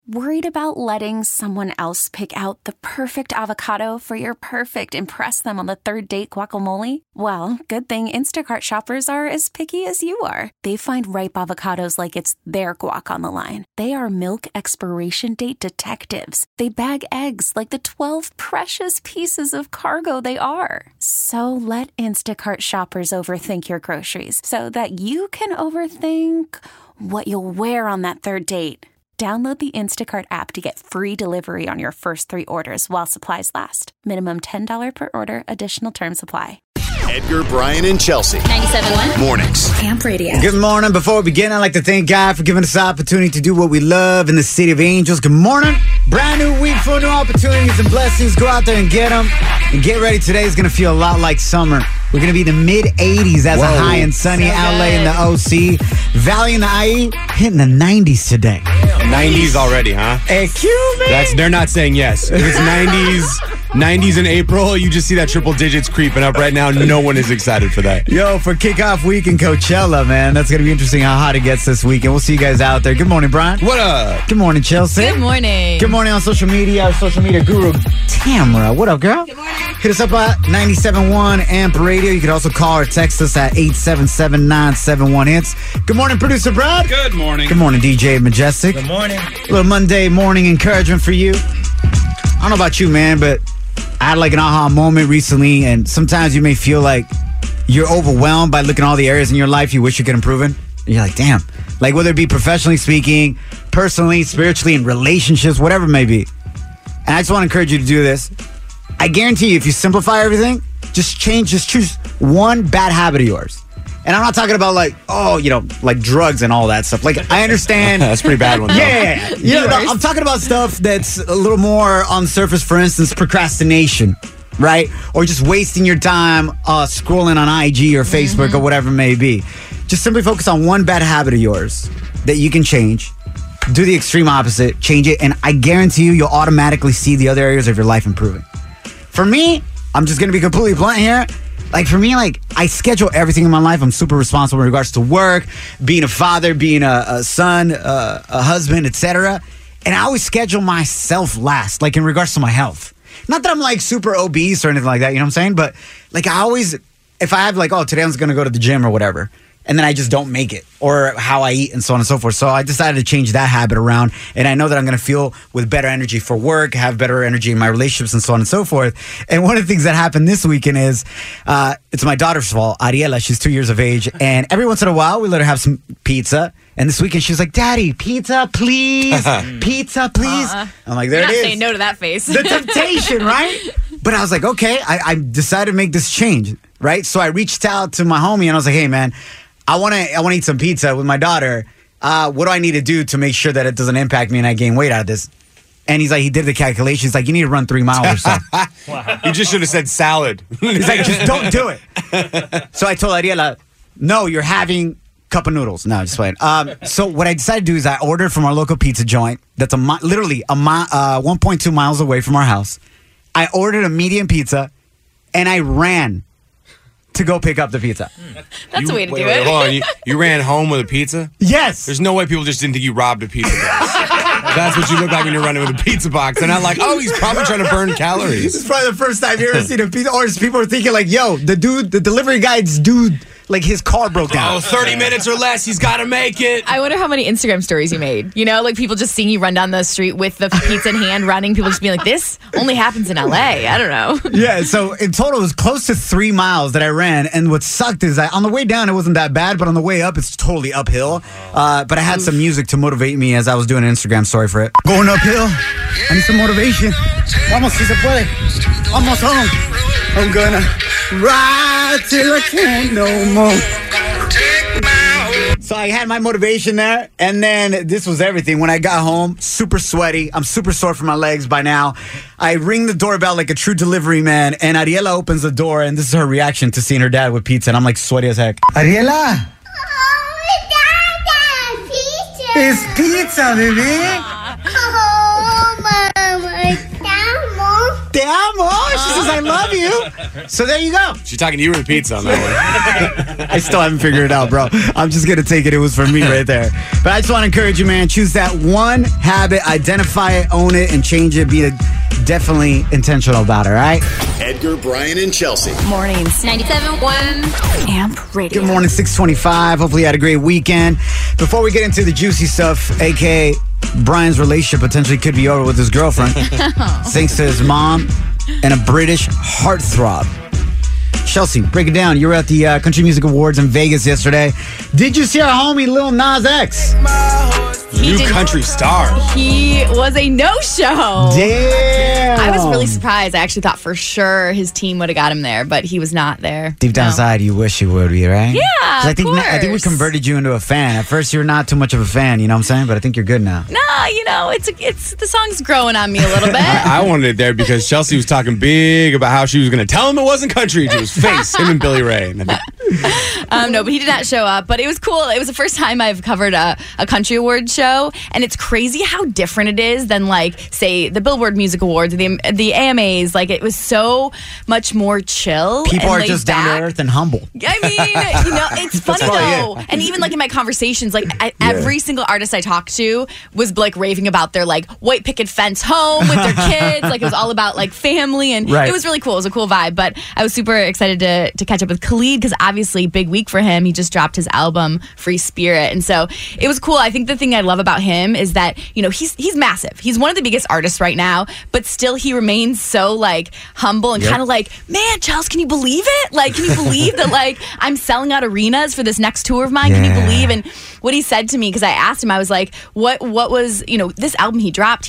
Worried about letting someone else pick out the perfect avocado for your perfect impress them on the third date guacamole? Well, good thing Instacart shoppers are as picky as you are. They find ripe avocados like it's their guac on the line. They are milk expiration date detectives. They bag eggs like the 12 precious pieces of cargo they are. So let Instacart shoppers overthink your groceries so that you can overthink what you'll wear on that third date. Download the Instacart app to get free delivery on your first 3 orders while supplies last. Minimum $10 per order. Additional terms apply. Edgar, Brian, and Chelsea. 97.1 Mornings. Amp Radio. Good morning. Before we begin, I'd like to thank God for giving us the opportunity to do what we love in the City of Angels. Good morning. Brand new week, full of new opportunities and blessings. Go out there and get them. And get ready. Today is going to feel a lot like summer. We're going to be in the mid-80s as a high and sunny. LA in the OC. Valley in the IE hitting the 90s today. 90s already, huh? Excuse me? They're not saying yes. If it's 90s in April, you just see that triple digits creeping up right now. No one is excited for that. Yo, for kickoff week in Coachella, man. That's going to be interesting how hot it gets this week. And we'll see you guys out there. Good morning, Brian. What up? Good morning, Chelsea. Good morning. Good morning on social media. Our social media guru, Tamara. What up, girl? Good morning. Hit us up at 97.1 Amp Radio. You can also call or text us at 877-971-HITS. Good morning, producer Brad. Good morning. Good morning, DJ Majestic. Good morning. A little Monday morning encouragement for you. I don't know about you, man, but I had like an aha moment recently, and sometimes you may feel like you're overwhelmed by looking at all the areas in your life you wish you could improve in. And you're like, damn. Like whether it be professionally speaking, personally, spiritually, in relationships, whatever it may be. And I just want to encourage you to do this. I guarantee you, if you simplify everything, just choose one bad habit of yours. And I'm not talking about like drugs and all that stuff. Like, I understand. That's a pretty bad one, though. Yeah. I'm talking about stuff that's a little more on the surface. For instance, procrastination, right? Or just wasting your time scrolling on IG or Facebook or whatever it may be. Just simply focus on one bad habit of yours that you can change. Do the extreme opposite, change it, and I guarantee you'll automatically see the other areas of your life improving. For me, I'm just going to be completely blunt here. Like, for me, like, I schedule everything in my life. I'm super responsible in regards to work, being a father, being a son, a husband, etc. And I always schedule myself last, like, in regards to my health. Not that I'm, like, super obese or anything like that, you know what I'm saying? But, like, I always, if I have, like, today I'm going to go to the gym or whatever, and then I just don't make it, or how I eat and so on and so forth. So I decided to change that habit around, and I know that I'm going to feel with better energy for work, have better energy in my relationships and so on and so forth. And one of the things that happened this weekend is, it's my daughter's fault, Ariela. She's 2 years of age, and every once in a while we let her have some pizza. And this weekend she was like, "Daddy, pizza, please. Pizza, please." I'm like, there You're it is. not saying no to that face. The temptation, right? But I was like, okay, I decided to make this change, right? So I reached out to my homie and I was like, hey, man, I want to eat some pizza with my daughter. What do I need to do to make sure that it doesn't impact me and I gain weight out of this? And he's like, he did the calculations. He's like, you need to run 3 miles or so. Wow. You just should have said salad. He's like, just don't do it. So I told Ariela, no, you're having cup of noodles. No, just playing. So what I decided to do is I ordered from our local pizza joint that's literally 1.2 miles away from our house. I ordered a medium pizza and I ran to go pick up the pizza. That's a way to do Wait, it. hold on. You ran home with a pizza? Yes. There's no way people just didn't think you robbed a pizza box. That's what you look like when you're running with a pizza box. They're not like, oh, he's probably trying to burn calories. This is probably the first time you ever seen a pizza. Or people are thinking like, yo, the delivery guy's dude, like his car broke down. Oh, 30 minutes or less, he's got to make it. I wonder how many Instagram stories you made. You know, like people just seeing you run down the street with the pizza in hand, running. People just being like, this only happens in LA. I don't know. Yeah, so in total, it was close to 3 miles that I ran. And what sucked is that on the way down, it wasn't that bad. But on the way up, it's totally uphill. But I had some music to motivate me as I was doing an Instagram story for it. Going uphill. I need some motivation. Vamos, si se puede. Almost home. I'm gonna ride till I can't no more. So I had my motivation there, and then this was everything. When I got home, super sweaty. I'm super sore from my legs by now. I ring the doorbell like a true delivery man, and Ariela opens the door, and this is her reaction to seeing her dad with pizza, and I'm like sweaty as heck. Ariela! Oh, Dada, pizza! It's pizza, baby! Oh, Mama, te amo. Te amo! She says, I love you. So there you go. She's talking to you or the pizza on that one. I still haven't figured it out, bro. I'm just going to take it was for me right there. But I just want to encourage you, man. Choose that one habit, identify it, own it, and change it. Be definitely intentional about it, all right? Edgar, Brian, and Chelsea. Mornings. 97.1 Amp Radio. Good morning, 625. Hopefully you had a great weekend. Before we get into the juicy stuff, a.k.a. Brian's relationship potentially could be over with his girlfriend. Thanks to his mom and a British heartthrob. Chelsea, break it down. You were at the Country Music Awards in Vegas yesterday. Did you see our homie Lil Nas X? New country star. He was a no-show. Damn. I was really surprised. I actually thought for sure his team would have got him there, but he was not there. Deep down inside, you wish you would be, right? Yeah, 'Cause I think of I think we course. converted you into a fan. At first, you were not too much of a fan, you know what I'm saying? But I think you're good now. No, it's the song's growing on me a little bit. I wanted it there because Chelsea was talking big about how she was going to tell him it wasn't country to his face, him and Billy Ray. And I think, No, but he did not show up. But it was cool. It was the first time I've covered a country award show, and it's crazy how different it is than, like, say, the Billboard Music Awards, or the AMAs. Like, it was so much more chill. People and are laid just down back. to earth and humble. I mean, it's funny though. And even like in my conversations, like every single artist I talked to was like raving about their like white picket fence home with their kids. Like it was all about like family, and Right. it was really cool. It was a cool vibe. But I was super excited to catch up with Khalid because obviously big week for him. He just dropped his album Free Spirit, and so it was cool. I think the thing I love about him is that he's massive. He's one of the biggest artists right now, but still he remains so like humble and kind of like, man, Chels, can you believe it? Like, can you believe that like I'm selling out arenas for this next tour of mine? Can you believe? And what he said to me, because I asked him, I was like, what was, this album he dropped, he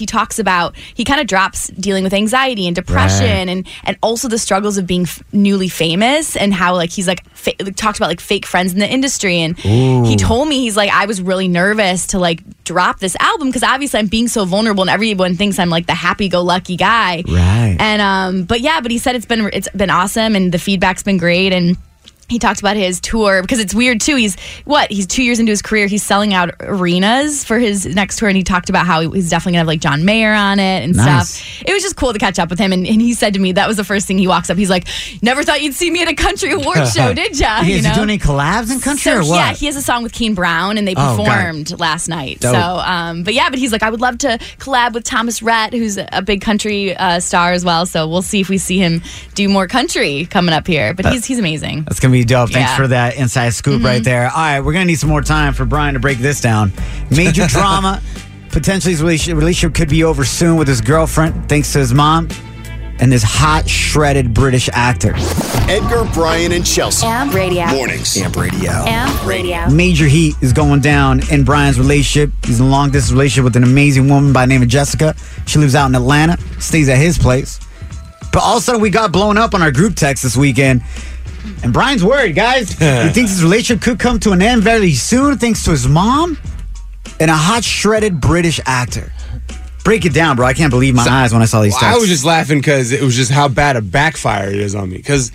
kind of drops dealing with anxiety and depression and also the struggles of being newly famous, and how like he's like talked about like fake friends in the industry. And he told me, he's like, I was really nervous to like drop this album because obviously I'm being so vulnerable and everyone thinks I'm like the happy-go-lucky guy. Right. And but he said it's been awesome and the feedback's been great. And he talked about his tour because it's weird too. He's 2 years into his career. He's selling out arenas for his next tour, and he talked about how he's definitely gonna have like John Mayer on it and stuff. It was just cool to catch up with him, and he said to me that was the first thing he walks up. He's like, "Never thought you'd see me at a country award show, did ya?" Is he doing any collabs in country or what? Yeah, he has a song with Keen Brown, and they performed last night. Dope. So, but he's like, I would love to collab with Thomas Rhett, who's a big country star as well. So we'll see if we see him do more country coming up here. But he's amazing. That's going to be dope. Thanks Yeah. for that inside scoop right there. All right, we're going to need some more time for Brian to break this down. Major drama. Potentially his relationship could be over soon with his girlfriend, thanks to his mom and this hot, shredded British actor. Edgar, Brian, and Chelsea. Amp Radio. Mornings. Amp Radio. Amp Radio. Major heat is going down in Brian's relationship. He's in a long-distance relationship with an amazing woman by the name of Jessica. She lives out in Atlanta, stays at his place. But all of a sudden, we got blown up on our group text this weekend. And Brian's worried, guys. He thinks his relationship could come to an end very soon thanks to his mom and a hot, shredded British actor. Break it down, bro. I can't believe my eyes when I saw these texts. I was just laughing because it was just how bad a backfire it is on me. Because,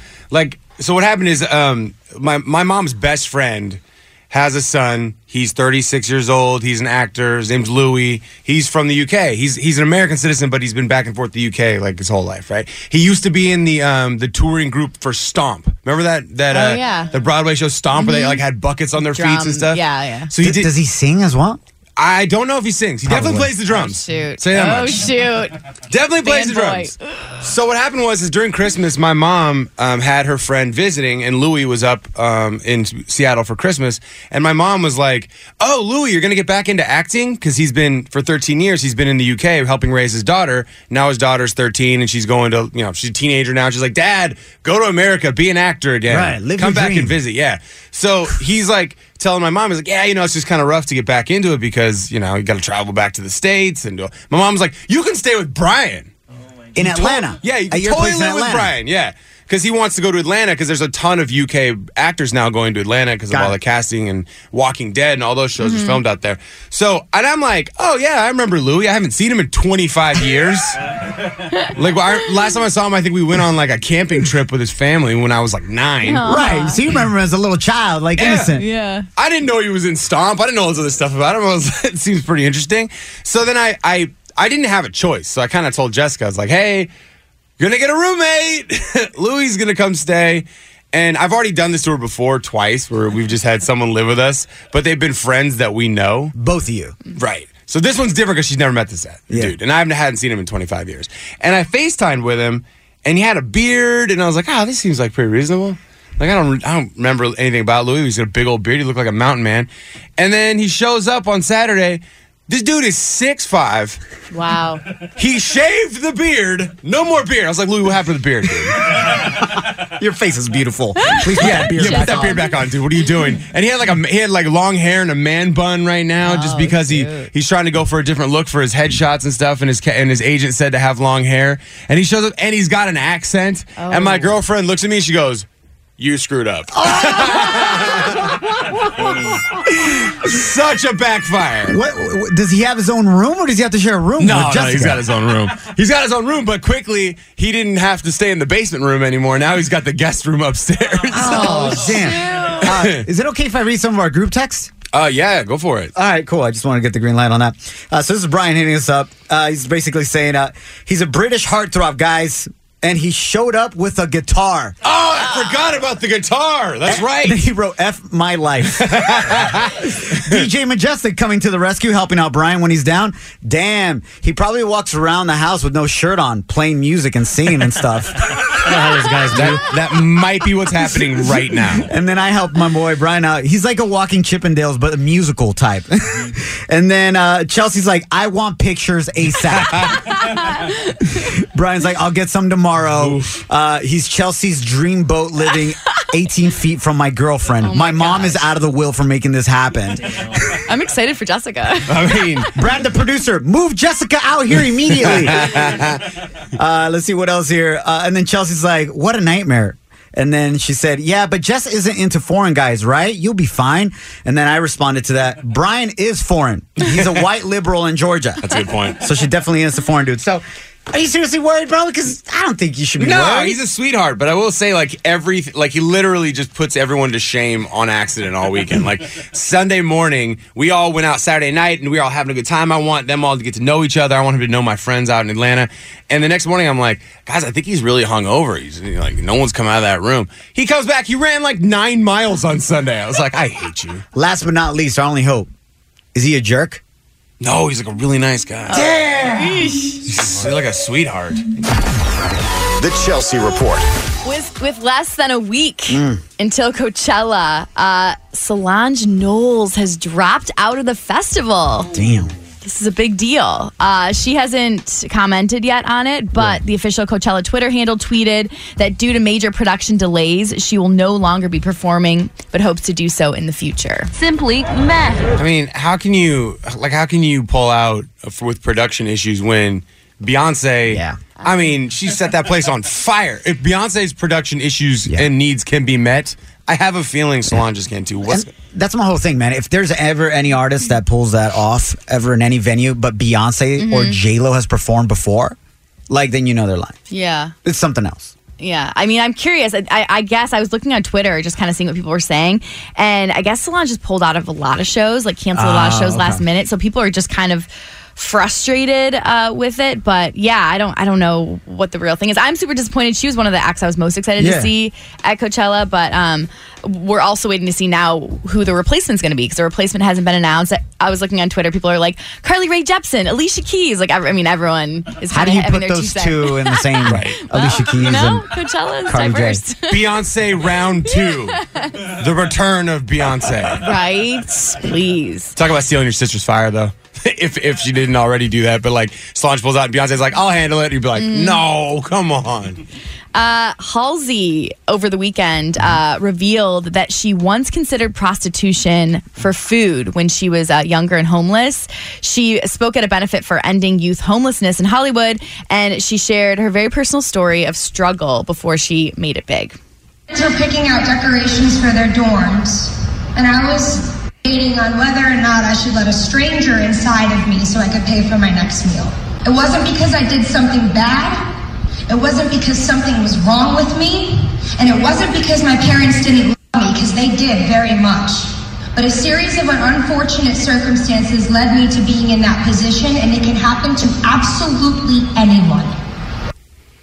so what happened is my mom's best friend has a son. He's 36 years old. He's an actor. His name's Louis. He's from the UK. He's an American citizen, but he's been back and forth to the UK like his whole life, right? He used to be in the touring group for Stomp. Remember that the Broadway show Stomp where they like had buckets on their feet and stuff? Yeah. So Does he sing as well? I don't know if he sings. He definitely plays the drums. Shoot. Say that much. Shoot. Definitely plays the Fanboy. drums. So what happened was during Christmas, my mom had her friend visiting, and Louis was up in Seattle for Christmas. And my mom was like, "Oh, Louis, you're going to get back into acting?" Because he's been, for 13 years, he's been in the UK helping raise his daughter. Now his daughter's 13, and she's going to, she's a teenager now. She's like, "Dad, go to America, be an actor again. Right, live Come your back dream." and visit." Yeah. So he's like telling my mom, he's like, "Yeah, it's just kind of rough to get back into it because, you got to travel back to the States." And my mom's like, "You can stay with Brian." In Atlanta? Yeah, you At can your totally place in live with Atlanta? Brian. Yeah, because he wants to go to Atlanta because there's a ton of UK actors now going to Atlanta because of Got all it. the casting and Walking Dead and all those shows are filmed out there. So, and I'm like, "Oh yeah, I remember Louis. I haven't seen him in 25 years." Last time I saw him, I think we went on like a camping trip with his family when I was like 9. Right. So you remember him as a little child, like innocent. Yeah. I didn't know he was in Stomp. I didn't know all this other stuff about him. It seems pretty interesting. So then I didn't have a choice. So I kind of told Jessica, I was like, "Hey," you're going to get a roommate. Louie's going to come stay. And I've already done this to her before, twice, where we've just had someone live with us, but they've been friends that we know. Both of you. Right. So this one's different because she's never met this dude. And I hadn't seen him in 25 years. And I FaceTimed with him, and he had a beard, and I was like, this seems like pretty reasonable. Like, I don't remember anything about Louis. He's got a big old beard. He looked like a mountain man. And then he shows up on Saturday. This dude is 6'5". Wow. He shaved the beard. No more beard. I was like, Louis, what happened to the beard, dude? Your face is beautiful. Please put that beard put back that on. beard back on, dude. What are you doing? And he had like long hair and a man bun right now, just because he's trying to go for a different look for his headshots and stuff. And his agent said to have long hair. And he shows up and he's got an accent. And my girlfriend looks at me and she goes, "You screwed up." Such a backfire. What does he have his own room, or does he have to share a room No, with Jessica? he's got his own room. He's got his own room, but quickly he didn't have to stay in the basement room anymore. Now he's got the guest room upstairs. Oh, damn. Is it okay if I read some of our group texts? Yeah, go for it. All right, cool. I just want to get the green light on that. So this is Brian hitting us up. He's basically saying he's a British heartthrob, guys. And he showed up with a guitar. Oh, I forgot about the guitar. That's right. And he wrote F my life. DJ Majestic coming to the rescue, helping out Brian when he's down. Damn, he probably walks around the house with no shirt on, playing music and singing and stuff. How those guys do. That might be what's happening right now. And then I helped my boy Brian out. He's like a walking Chippendales, but a musical type. And then Chelsea's like, I want pictures ASAP. Brian's like, I'll get some tomorrow. He's Chelsea's dream boat living 18 feet from my girlfriend. Oh my mom gosh. is out of the will for making this happen. I'm excited for Jessica. I mean, Brad, the producer, move Jessica out here immediately. Let's see what else here. And then Chelsea's like, what a nightmare. And then she said, yeah, but Jess isn't into foreign guys, right? You'll be fine. And then I responded to that. Brian is foreign. He's a white liberal in Georgia. that's a good point. So she definitely is a foreign dude. So are you seriously worried, bro? Because I don't think you should be No, worried. he's a sweetheart, but I will say, he literally just puts everyone to shame on accident all weekend. Like, Sunday morning, we all went out Saturday night, and we were all having a good time. I want them all to get to know each other. I want him to know my friends out in Atlanta. And the next morning, I'm like, guys, I think he's really hungover. He's like, no one's come out of that room. He comes back. He ran like 9 miles on Sunday. I was like, I hate you. Last but not least, our only hope. Is he a jerk? No, he's like a really nice guy. Damn! He's like a sweetheart. The Chelsea Report. With less than a week until Coachella, Solange Knowles has dropped out of the festival. Damn. This is a big deal. She hasn't commented yet on it, but the official Coachella Twitter handle tweeted that due to major production delays, she will no longer be performing, but hopes to do so in the future. Simply meh. I mean, how can you pull out with production issues when Beyonce? Yeah. I mean, she set that place on fire. If Beyonce's production issues and needs can be met, I have a feeling Solange just can't too. That's my whole thing, man. If there's ever any artist that pulls that off ever in any venue, but Beyonce or J-Lo has performed before, then you know they're lying. Yeah. It's something else. Yeah, I mean, I'm curious. I guess I was looking on Twitter, just kind of seeing what people were saying, and I guess Solange just pulled out of a lot of shows, canceled a lot of shows last minute. So people are just kind of frustrated with it. But yeah, I don't know what the real thing is. I'm super disappointed. She was one of the acts I was most excited to see at Coachella, but we're also waiting to see now who the replacement's going to be, because the replacement hasn't been announced. I was looking on Twitter, people are like, Carly Rae Jepsen, Alicia Keys. Everyone is How do you put those two in the same Alicia Keys and Coachella is Carly diverse. Beyonce round 2, the return of Beyonce. Right? Please. Talk about stealing your sister's fire, though. If she didn't already do that, but Solange pulls out and Beyonce's like, I'll handle it. You'd be like, no, come on. Halsey over the weekend revealed that she once considered prostitution for food when she was younger and homeless. She spoke at a benefit for ending youth homelessness in Hollywood, and she shared her very personal story of struggle before she made it big. Kids were picking out decorations for their dorms, and I was debating on whether or not I should let a stranger inside of me so I could pay for my next meal. It wasn't because I did something bad. It wasn't because something was wrong with me. And it wasn't because my parents didn't love me, because they did very much. But a series of unfortunate circumstances led me to being in that position, and it can happen to absolutely anyone.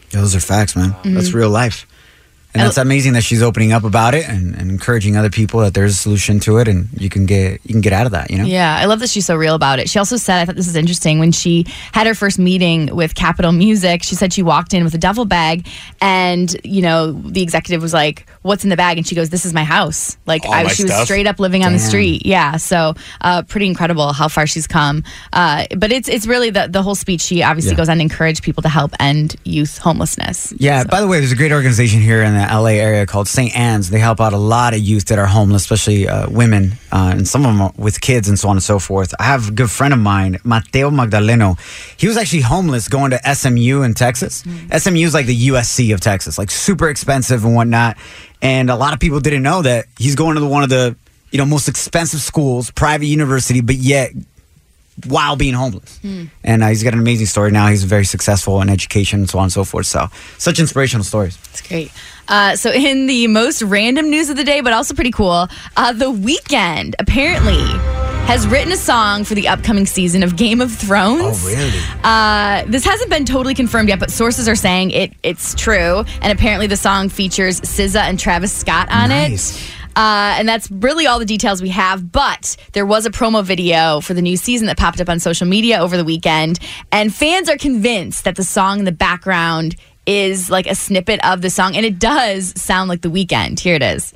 Yeah, those are facts, man. That's real life. And that's amazing that she's opening up about it and encouraging other people that there's a solution to it and you can get out of that, you know? Yeah, I love that she's so real about it. She also said, I thought this is interesting, when she had her first meeting with Capitol Music, she said she walked in with a duffel bag and, you know, the executive was like, what's in the bag? And she goes, this is my house. Like, she was straight up living on the street. Yeah, so pretty incredible how far she's come. But it's really the whole speech. She obviously goes on to encourage people to help end youth homelessness. Yeah, So. by the way, there's a great organization here in the LA area called St. Anne's. They help out a lot of youth that are homeless, especially women, and some of them are with kids and so on and so forth. I have a good friend of mine, Mateo Magdaleno. He was actually homeless going to SMU in Texas. SMU is like the USC of Texas, like super expensive and whatnot. And a lot of people didn't know that he's going to one of the most expensive schools, private university, but yet while being homeless. And he's got an amazing story now. He's very successful in education and so on and so forth. So such inspirational stories. That's great. So in the most random news of the day, but also pretty cool, The Weeknd apparently has written a song for the upcoming season of Game of Thrones. Oh, really? This hasn't been totally confirmed yet, but sources are saying it's true. And apparently the song features SZA and Travis Scott on it. And that's really all the details we have. But there was a promo video for the new season that popped up on social media over the weekend. And fans are convinced that the song in the background is like a snippet of the song. And it does sound like The Weeknd. Here it is.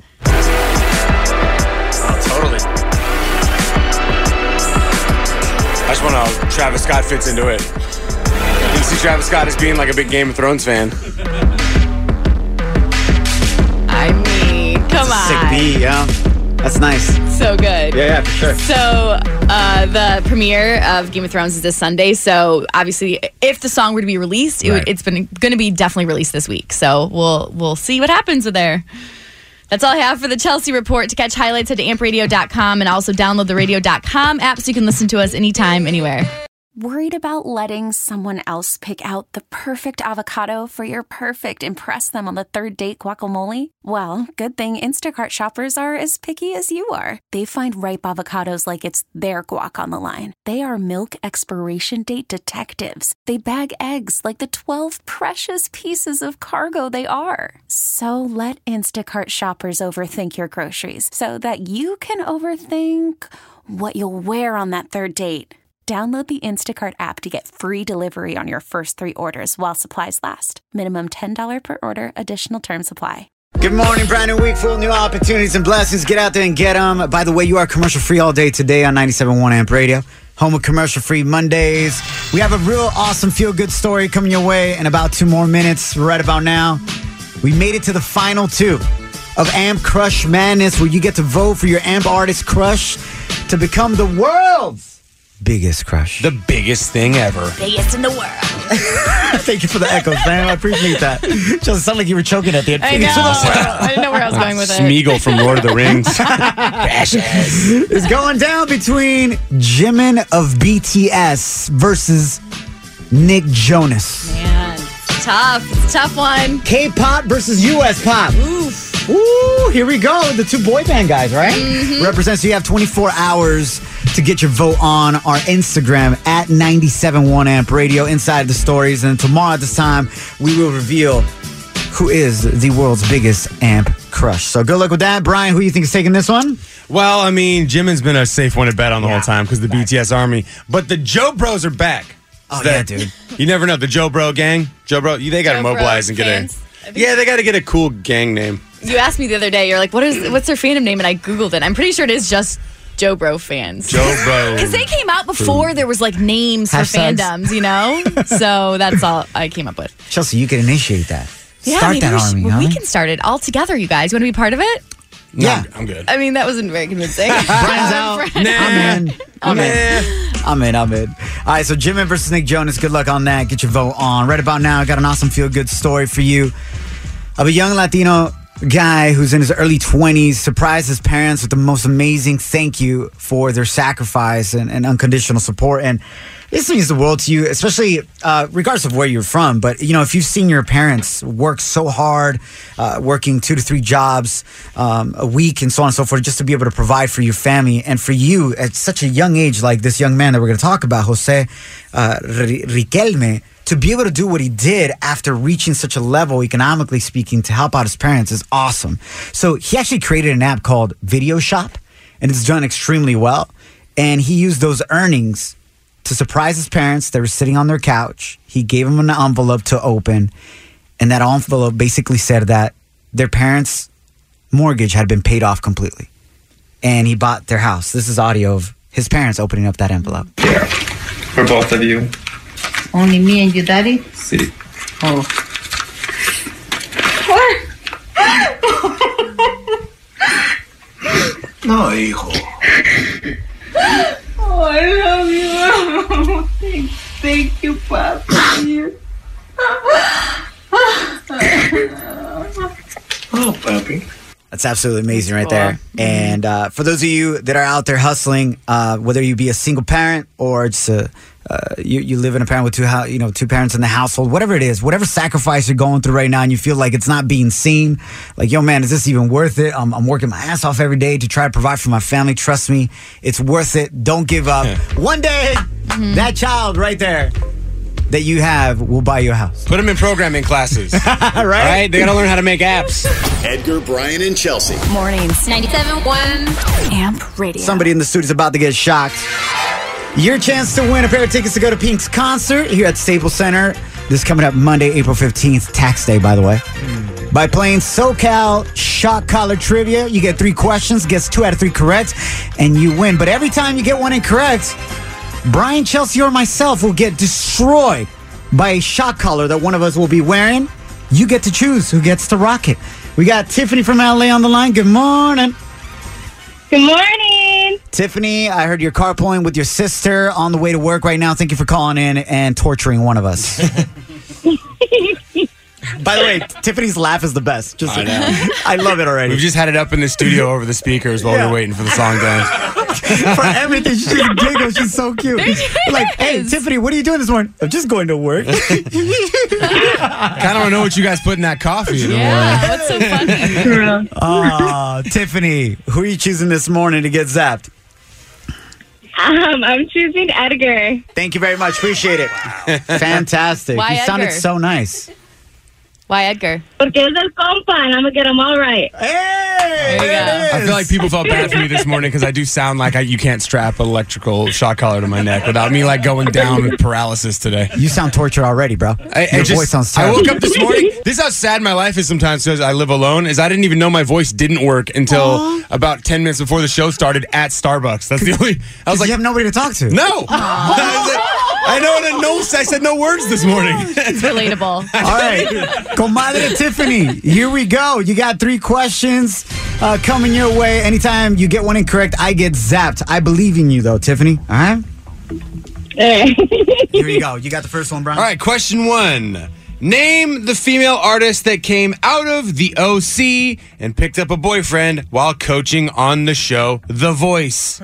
Oh, totally. I just want to know how Travis Scott fits into it. You see Travis Scott as being like a big Game of Thrones fan. I mean, come on. Sick beat, yeah. That's nice. So good. Yeah, for sure. So the premiere of Game of Thrones is this Sunday. So obviously, if the song were to be released, it's been going to be definitely released this week. So we'll see what happens with there. That's all I have for the Chelsea Report. To catch highlights, head to ampradio.com and also download the radio.com app so you can listen to us anytime, anywhere. Worried about letting someone else pick out the perfect avocado for your perfect impress them on the third date guacamole? Well, good thing Instacart shoppers are as picky as you are. They find ripe avocados like it's their guac on the line. They are milk expiration date detectives. They bag eggs like the 12 precious pieces of cargo they are. So let Instacart shoppers overthink your groceries so that you can overthink what you'll wear on that third date. Download the Instacart app to get free delivery on your first 3 orders while supplies last. Minimum $10 per order. Additional terms apply. Good morning, brand new week full of new opportunities and blessings. Get out there and get them. By the way, you are commercial free all day today on 97.1 Amp Radio. Home of commercial free Mondays. We have a real awesome feel good story coming your way in about 2 more minutes. Right about now, we made it to the final 2 of Amp Crush Madness, where you get to vote for your Amp artist crush to become the world's biggest crush. The biggest thing ever. Biggest in the world. Thank you for the echoes, man. I appreciate that. Just sounded like you were choking at the end. I know. I didn't know where I was going with it. Smeagol from Lord of the Rings. It's going down between Jimin of BTS versus Nick Jonas. Man, it's tough. It's a tough one. K-pop versus US pop. Oof. Ooh, here we go. The 2 boy band guys, right? Represents you have 24 hours to get your vote on our Instagram at 97.1 Amp Radio inside the stories. And tomorrow at this time, we will reveal who is the world's biggest Amp crush. So good luck with that. Brian, who do you think is taking this one? Well, I mean, Jimin's been a safe one to bet on the whole time because the BTS Army. But the Joe Bros are back. Oh, yeah, dude. You never know. The Joe Bro gang. Joe Bro, they got to mobilize and get in. Yeah, they got to get a cool gang name. You asked me the other day, you're like, what's their fandom name? And I Googled it. I'm pretty sure it is just Joe Bro fans. Joe Bro. Because they came out before there was like names Hashtags. for fandoms, you know? So that's all I came up with. Chelsea, you can initiate that. Yeah, Start maybe that army, huh? we can start it all together, you guys. You want to be part of it? No, Yeah. I'm good. I mean, that wasn't very convincing. Brian's out. I'm in. All right, so Jimin versus Nick Jonas. Good luck on that. Get your vote on. Right about now, I got an awesome feel-good story for you of a young Latino guy who's in his early 20s surprised his parents with the most amazing thank you for their sacrifice and unconditional support. And this means the world to you, especially regardless of where you're from. But, you know, if you've seen your parents work so hard, working 2 to 3 jobs a week and so on and so forth, just to be able to provide for your family. And for you at such a young age, like this young man that we're going to talk about, Jose Riquelme, to be able to do what he did after reaching such a level, economically speaking, to help out his parents is awesome. So he actually created an app called Video Shop, and it's done extremely well. And he used those earnings to surprise his parents. They were sitting on their couch. He gave them an envelope to open, and that envelope basically said that their parents' mortgage had been paid off completely. And he bought their house. This is audio of his parents opening up that envelope. Yeah, for both of you. Only me and your daddy? Sí. Oh. No, hijo. Oh, I love you. Thank you, Papa. Oh, papi. That's absolutely amazing right there. And for those of you that are out there hustling, whether you be a single parent or just you live in a parent with two parents in the household, whatever it is, whatever sacrifice you're going through right now and you feel like it's not being seen, like, yo, man, is this even worth it? I'm working my ass off every day to try to provide for my family. Trust me, it's worth it. Don't give up. One day, that child right there that you have will buy you a house. Put them in programming classes. Right? All right? They got to learn how to make apps. Edgar, Brian, and Chelsea. Mornings. 97.1 Amp Radio. Somebody in the studio's about to get shocked. Your chance to win a pair of tickets to go to Pink's concert here at Staples Center. This is coming up Monday, April 15th, tax day, by the way. By playing SoCal Shock Collar Trivia, you get 3 questions, gets 2 out of 3 correct, and you win. But every time you get one incorrect, Brian, Chelsea, or myself will get destroyed by a shock collar that one of us will be wearing. You get to choose who gets to rock it. We got Tiffany from LA on the line. Good morning. Good morning. Tiffany, I heard you're carpooling with your sister on the way to work right now. Thank you for calling in and torturing one of us. By the way, Tiffany's laugh is the best. I know. I love it already. We've just had it up in the studio over the speakers while we're waiting for the song to end. For everything, she just giggles. She's so cute. Like, hey, Tiffany, what are you doing this morning? I'm just going to work. Kind of want to know what you guys put in that coffee in the morning. What's so funny? Tiffany, who are you choosing this morning to get zapped? I'm choosing Edgar. Thank you very much. Appreciate it. Fantastic. Why you sounded Edgar? so nice. Why Edgar? Porque es el compa, and I'm going to get them all right. Hey! There you go. I feel like people felt bad for me this morning because I do sound like you can't strap an electrical shock collar to my neck without me going down with paralysis today. You sound tortured already, bro. Your voice sounds I terrible. woke up this morning. This is how sad my life is sometimes because I live alone. Is I didn't even know my voice didn't work until about 10 minutes before the show started at Starbucks. That's the only. I was like, you have nobody to talk to. no. I know. I said no words this morning. It's relatable. All right, comadre Tiffany, here we go. You got 3 questions coming your way. Anytime you get one incorrect, I get zapped. I believe in you, though, Tiffany. All right? Here you go. You got the first one, Brian? All right, question 1. Name the female artist that came out of the OC and picked up a boyfriend while coaching on the show The Voice.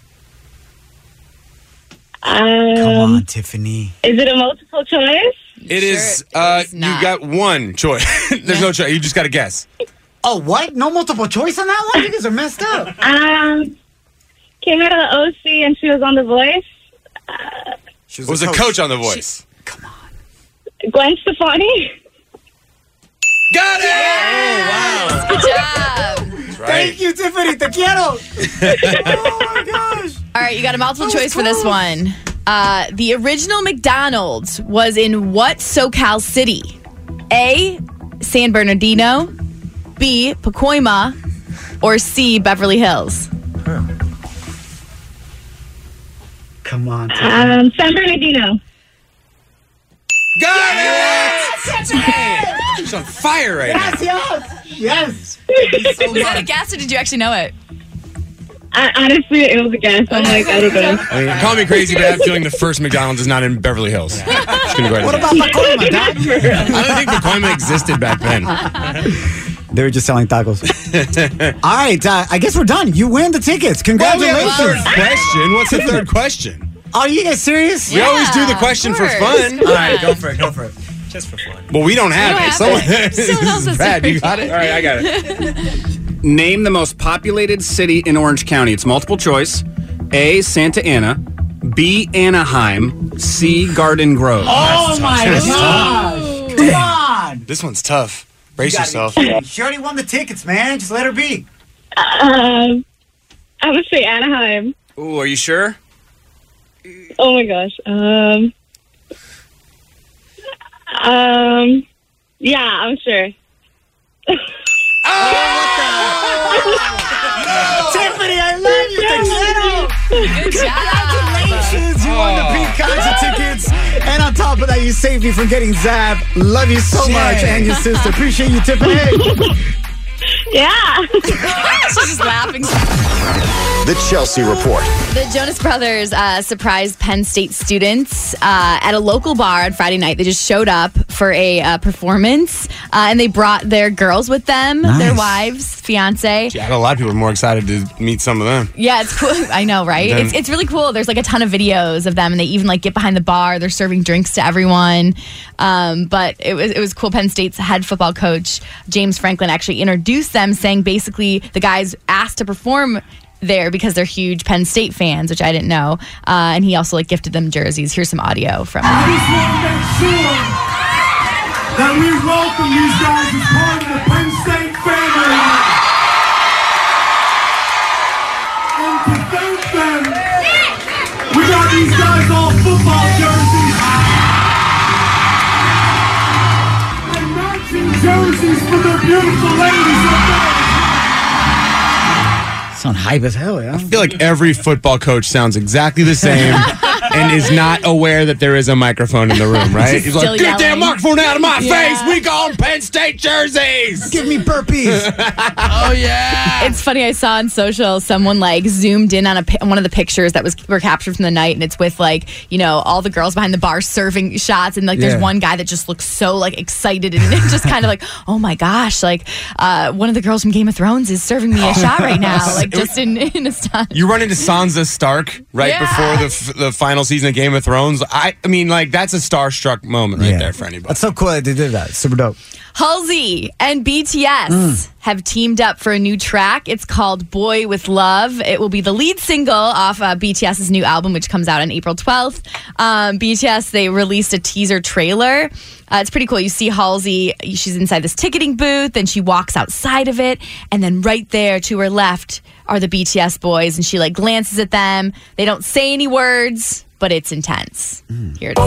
Come on, Tiffany. Is it a multiple choice? It is. is You not. got one choice. There's no choice. You just got to guess. Oh, what? No multiple choice on that one? You guys are messed up. Came out of the OC and she was on The Voice. She Was a coach on The Voice. Come on. Gwen Stefani. Got it! Good job. That's right. Thank you, Tiffany. Te quiero. Oh, my gosh. All right, you got a multiple choice for this one. The original McDonald's was in what SoCal city? A, San Bernardino, B, Pacoima, or C, Beverly Hills? Come on, Tiffany. San Bernardino. Got it! She's on fire right now. Yes. Was that a guess or did you actually know it? Honestly, it was a guess. I'm like, I don't know. Call me crazy, but I have a feeling the first McDonald's is not in Beverly Hills. Just gonna go ahead What and about Pacoima, Dad? I don't think Pacoima existed back then. They were just selling tacos. All right, I guess we're done. You win the tickets. Well, we have a Congratulations. third question. What's the third question? Are you guys serious? We always do the Yeah, question of for course. fun. All right, go for it. Just for fun. Well, we don't have We it. don't have it. Someone else has Brad, to you got it? All right, I got it. Name the most populated city in Orange County. It's multiple choice. A, Santa Ana. B, Anaheim. C. Garden Grove. Oh my gosh! Come on! This one's tough. Brace yourself. She already won the tickets, man. Just let her be. I would say Anaheim. Ooh, are you sure? Oh my gosh. Yeah, I'm sure. Tiffany, I love you. Good job. Congratulations. You won the pink concert tickets. And on top of that, you saved me from getting zapped. Love you so much. And your sister. Appreciate you, Tiffany. Yeah. She's just laughing. The Chelsea Report. The Jonas Brothers surprised Penn State students at a local bar on Friday night. They just showed up for a performance, and they brought their girls with them, their wives, fiance. Yeah, a lot of people are more excited to meet some of them. Yeah, it's cool. I know, right? It's really cool. There's like a ton of videos of them, and they even like get behind the bar. They're serving drinks to everyone. But it was cool. Penn State's head football coach, James Franklin, actually introduced them, saying basically the guys asked to perform there because they're huge Penn State fans, which I didn't know. And he also like gifted them jerseys. Here's some audio from I just want to make sure that we welcome these guys as part of the Penn State family. And to thank them, we got these guys all football jerseys. And matching jerseys for their beautiful ladies up there. Sound hype as hell, yeah. I feel like every football coach sounds exactly the same and is not aware that there is a microphone in the room, right? He's like, get that microphone out of my face. We got Penn State jerseys. Give me burpees. Oh, yeah. It's funny. I saw on social someone like zoomed in on one of the pictures that were captured from the night, and it's with like, you know, all the girls behind the bar serving shots, and like there's one guy that just looks so like excited and just kind of like, oh my gosh, like one of the girls from Game of Thrones is serving me a shot right now, like just in a stunt. You run into Sansa Stark right before the final season of Game of Thrones. I mean, like, that's a starstruck moment right there for anybody. That's so cool that they did that. Super dope. Halsey and BTS have teamed up for a new track. It's called Boy With Love. It will be the lead single off BTS's new album, which comes out on April 12th. BTS, they released a teaser trailer. It's pretty cool. You see Halsey, she's inside this ticketing booth, and she walks outside of it, and then right there to her left are the BTS boys, and she like glances at them. They don't say any words, but it's intense. Here it is.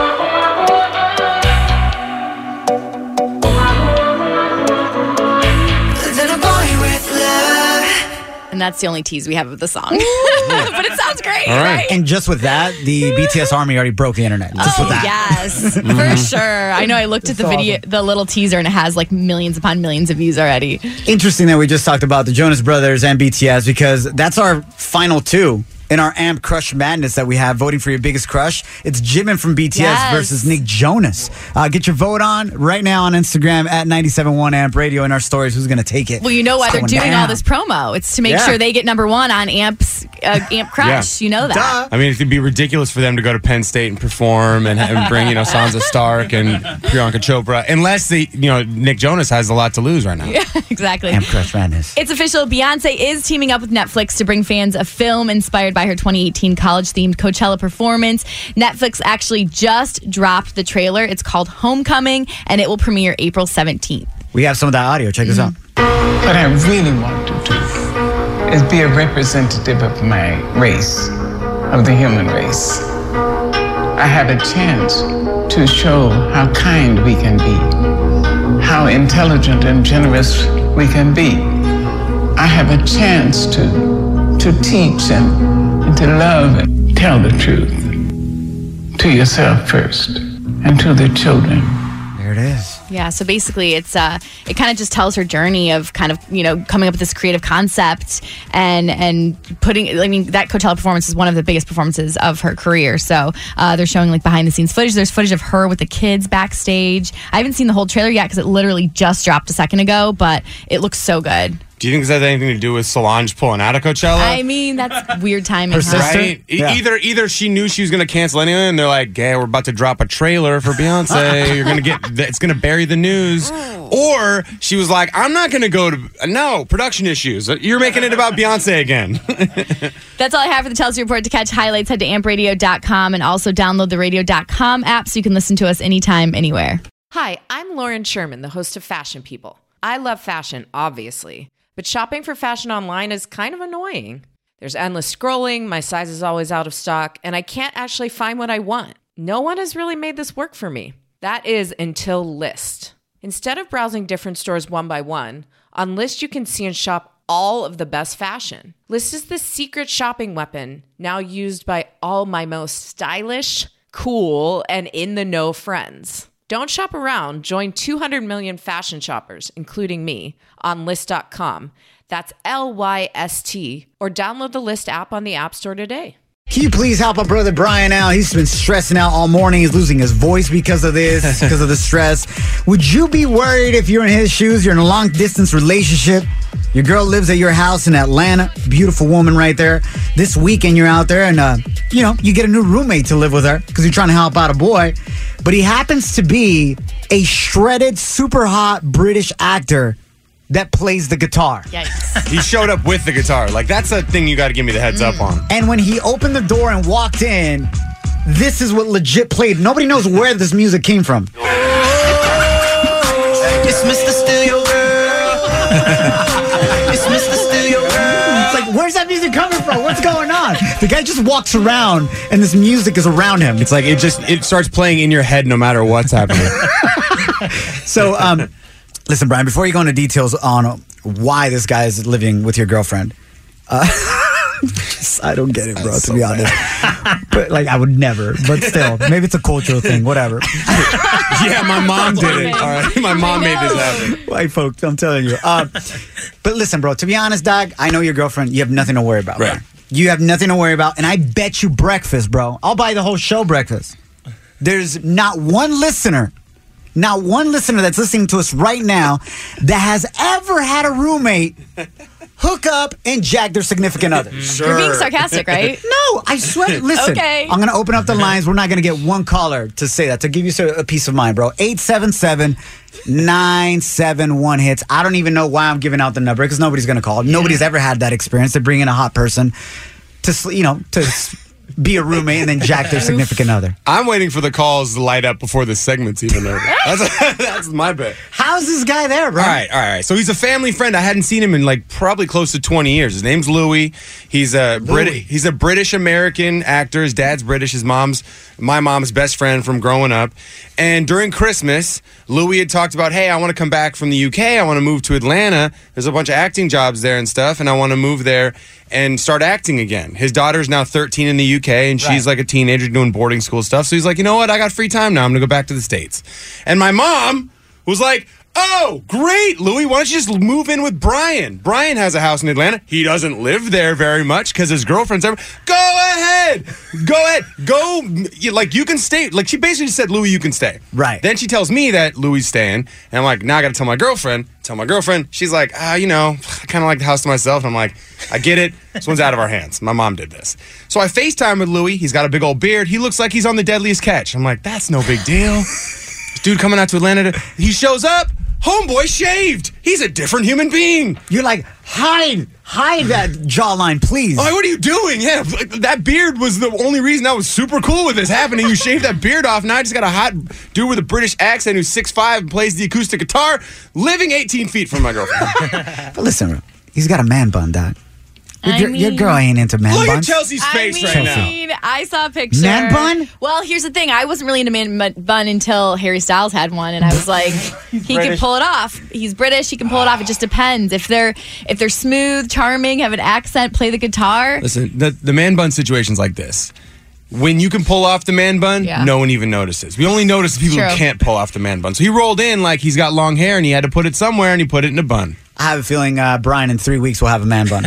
And that's the only tease we have of the song. But it sounds great, right? And just with that, the BTS army already broke the internet. Just with that. Yes, for sure. I know I looked at the video, the little teaser, and it has like millions upon millions of views already. Interesting that we just talked about the Jonas Brothers and BTS, because that's our final two in our AMP Crush Madness that we have, voting for your biggest crush. It's Jimin from BTS versus Nick Jonas. Get your vote on right now on Instagram at 97.1 AMP Radio in our stories. Who's going to take it? Well, you know why they're doing all this promo. It's to make sure they get number one on AMP's AMP Crush. You know that. Duh. I mean, it'd be ridiculous for them to go to Penn State and perform and bring, you know, Sansa Stark and Priyanka Chopra, unless Nick Jonas has a lot to lose right now. Yeah, exactly. AMP Crush Madness. It's official. Beyonce is teaming up with Netflix to bring fans a film inspired by her 2018 college-themed Coachella performance. Netflix actually just dropped the trailer. It's called Homecoming, and it will premiere April 17th. We have some of that audio. Check this out. What I really want to do is be a representative of my race, of the human race. I have a chance to show how kind we can be, how intelligent and generous we can be. I have a chance to teach and to love and tell the truth to yourself first and to the children. There it is. Yeah, so basically it kind of just tells her journey of kind of, you know, coming up with this creative concept and putting, I mean, that Coachella performance is one of the biggest performances of her career. So they're showing like behind the scenes footage. There's footage of her with the kids backstage. I haven't seen the whole trailer yet because it literally just dropped a second ago, but it looks so good. Do you think this has anything to do with Solange pulling out of Coachella? I mean, that's weird timing. Her sister? Right? Yeah. Either she knew she was going to cancel anyway, and they're like, "Yeah, we're about to drop a trailer for Beyonce. You're going to it's going to bury the news." Or she was like, "I'm not going to go to no production issues. You're making it about Beyonce again." That's all I have for the Chelsea Report. To catch highlights, head to ampradio.com and also download the radio.com app so you can listen to us anytime, anywhere. Hi, I'm Lauren Sherman, the host of Fashion People. I love fashion, obviously, but shopping for fashion online is kind of annoying. There's endless scrolling, my size is always out of stock, and I can't actually find what I want. No one has really made this work for me. That is until Lyst. Instead of browsing different stores one by one, on Lyst you can see and shop all of the best fashion. Lyst is the secret shopping weapon now used by all my most stylish, cool, and in-the-know friends. Don't shop around. Join 200 million fashion shoppers, including me, on Lyst.com. That's LYST. Or download the Lyst app on the App Store today. Can you please help our brother Brian out? He's been stressing out all morning. He's losing his voice because of this, because of the stress. Would you be worried if you're in his shoes? You're in a long-distance relationship. Your girl lives at your house in Atlanta. Beautiful woman right there. This weekend you're out there and, you get a new roommate to live with her because you're trying to help out a boy. But he happens to be a shredded, super hot British actor that plays the guitar. Yikes. He showed up with the guitar. Like, that's a thing you got to give me the heads up on. And when he opened the door and walked in, this is what legit played. Nobody knows where this music came from. It's Mr. Steal Your Girl. It's Mr. Steal Your Girl. It's like, where's that music coming from? What's going on? The guy just walks around and this music is around him. It's like it starts playing in your head no matter what's happening. So, listen, Brian, before you go into details on why this guy is living with your girlfriend, I don't get it, bro, to be honest. But, I would never. But still, maybe it's a cultural thing, whatever. Yeah, my mom did it. All right, my mom made this happen. White folks, I'm telling you. But listen, bro, to be honest, dog, I know your girlfriend. You have nothing to worry about, right? Bro. You have nothing to worry about. And I bet you breakfast, bro. I'll buy the whole show breakfast. There's not one listener that's listening to us right now that has ever had a roommate hook up and jack their significant other. Sure. You're being sarcastic, right? No, I swear. Listen, Okay. I'm going to open up the lines. We're not going to get one caller to say that, to give you a peace of mind, bro. 877-971-HITS. I don't even know why I'm giving out the number because nobody's going to call. Nobody's ever had that experience to bring in a hot person to be a roommate and then jack their significant other. I'm waiting for the calls to light up before the segment's even over. That's my bet. How's this guy there, bro? All right. So he's a family friend. I hadn't seen him in probably close to 20 years. His name's Louis. He's a British American actor. His dad's British. My mom's best friend from growing up. And during Christmas, Louis had talked about, hey, I want to come back from the UK. I want to move to Atlanta. There's a bunch of acting jobs there and stuff, and I want to move there and start acting again. His daughter's now 13 in the UK, and she's like a teenager doing boarding school stuff. So he's like, you know what? I got free time now. I'm going to go back to the States. And my mom was like, oh, great, Louis. Why don't you just move in with Brian? Brian has a house in Atlanta. He doesn't live there very much because his girlfriend's there. Go ahead. Go. You can stay. She basically said, Louis, you can stay. Right. Then she tells me that Louis is staying. And I'm like, now I got to tell my girlfriend. She's like, I kind of like the house to myself. And I'm like, I get it. This one's out of our hands. My mom did this. So I FaceTime with Louis. He's got a big old beard. He looks like he's on The Deadliest Catch. I'm like, that's no big deal. Dude coming out to Atlanta. He shows up. Homeboy shaved. He's a different human being. You're like, hide that jawline, please. Oh, what are you doing? Yeah, that beard was the only reason I was super cool with this happening. You shaved that beard off. Now I just got a hot dude with a British accent who's 6'5" and plays the acoustic guitar, living 18 feet from my girlfriend. But listen, bro, he's got a man bun, dog. Your girl ain't into man buns. Look at Chelsea's face right now. I saw a picture. Man bun? Well, here's the thing. I wasn't really into man bun until Harry Styles had one, and I was like, he can pull it off. He's British. He can pull it off. It just depends. If they're smooth, charming, have an accent, play the guitar. Listen, the man bun situation's like this. When you can pull off the man bun, no one even notices. We only notice the people who can't pull off the man bun. So he rolled in like he's got long hair and he had to put it somewhere and he put it in a bun. I have a feeling Brian in 3 weeks will have a man bun.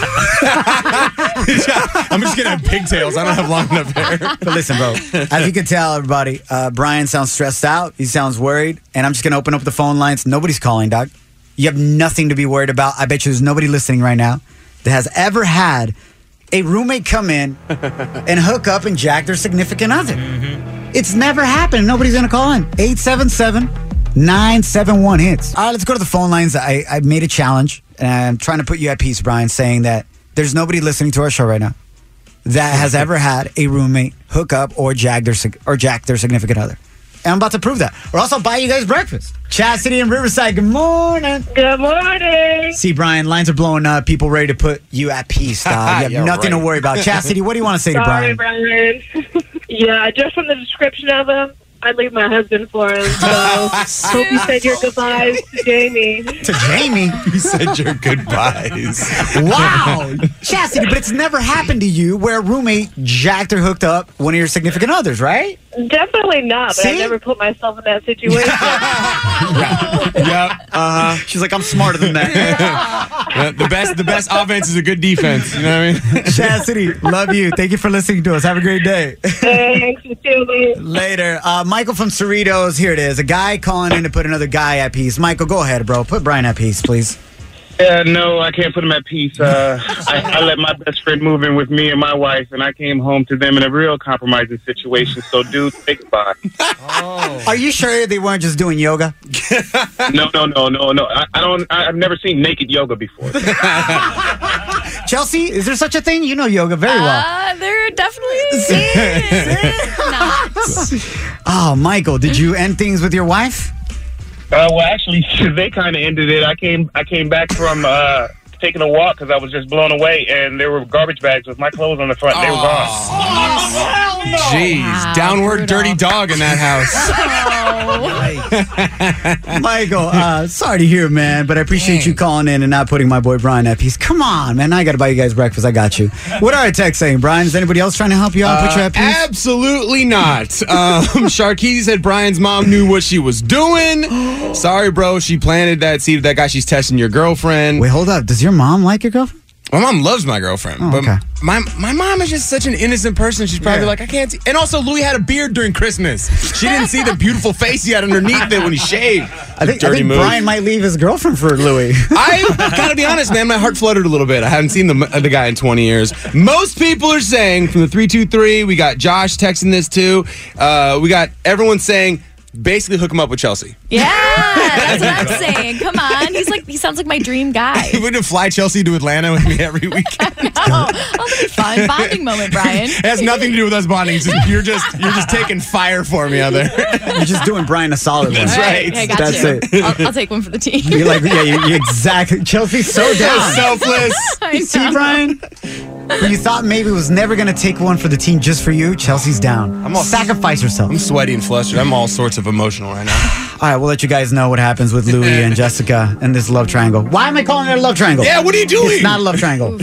I'm just going to have pigtails. I don't have long enough hair. But listen, bro, as you can tell, everybody, Brian sounds stressed out. He sounds worried. And I'm just going to open up the phone lines. Nobody's calling, Doc. You have nothing to be worried about. I bet you there's nobody listening right now that has ever had a roommate come in and hook up and jack their significant other. It's never happened. Nobody's going to call in. 877-971-HITS. All right, let's go to the phone lines. I made a challenge, and I'm trying to put you at peace, Brian, saying that there's nobody listening to our show right now that has ever had a roommate hook up or jack their significant other. And I'm about to prove that. Or else I'll buy you guys breakfast. Chastity in Riverside, good morning. Good morning. See, Brian, lines are blowing up. People ready to put you at peace, dog. You have nothing to worry about. Chastity, what do you want to say to Brian? Sorry, Brian. Yeah, just from the description of him, I'd leave my husband for him. So hope you said your goodbyes to Jamie. To Jamie? You said your goodbyes. Wow. Chastity, but it's never happened to you where a roommate jacked or hooked up one of your significant others, right? Definitely not, but I never put myself in that situation. Yep. She's like, I'm smarter than that. Yeah, the best offense is a good defense. You know what I mean? Chastity, love you. Thank you for listening to us. Have a great day. Thanks, you too. Later. Michael from Cerritos. Here it is. A guy calling in to put another guy at peace. Michael, go ahead, bro. Put Brian at peace, please. No, I can't put him at peace. I let my best friend move in with me and my wife, and I came home to them in a real compromising situation. So, dude, say goodbye. Are you sure they weren't just doing yoga? No. I've never seen naked yoga before. Chelsea, is there such a thing? You know yoga very well. There definitely is not. Oh, Michael, did you end things with your wife? Well, actually, they kind of ended it. I came back from taking a walk because I was just blown away, and there were garbage bags with my clothes on the front. They were gone. Jeez, Wow, downward brutal. dirty dog in that house. Michael, sorry to hear, man, but I appreciate you calling in and not putting my boy Brian at peace. Come on, man. I got to buy you guys breakfast. I got you. What are our texts saying, Brian? Is anybody else trying to help you out and put you at peace? Absolutely not. Sharkey said Brian's mom knew what she was doing. Sorry, bro. She planted that seed. That guy, she's testing your girlfriend. Wait, hold up. Does your mom like your girlfriend? My mom loves my girlfriend, but okay. my mom is just such an innocent person. She's probably like, I can't see. And also, Louis had a beard during Christmas. She didn't see the beautiful face he had underneath it when he shaved. I think Brian might leave his girlfriend for Louis. I gotta be honest, man. My heart fluttered a little bit. I haven't seen the guy in 20 years. Most people are saying from the 323. We got Josh texting this too. We got everyone saying, basically hook him up with Chelsea. Yeah, that's what I'm saying. Come on. He sounds like my dream guy. He wouldn't fly Chelsea to Atlanta with me every weekend. Oh, that'll be fun. Bonding moment, Brian. It has nothing to do with us bonding. It's just, you're just taking fire for me out there. You're just doing Brian a solid one. That's right. Hey, got That's you. it. I'll take one for the team. You're like, yeah, you exactly. Chelsea's so down. Selfless. You see, Brian? When you thought maybe was never going to take one for the team just for you, Chelsea's down. Sacrifice herself. I'm sweaty and flustered. I'm all sorts of emotional right now. All right, we'll let you guys know what happens with Louis and Jessica and this love triangle. Why am I calling it a love triangle? Yeah, what are you doing? It's not a love triangle.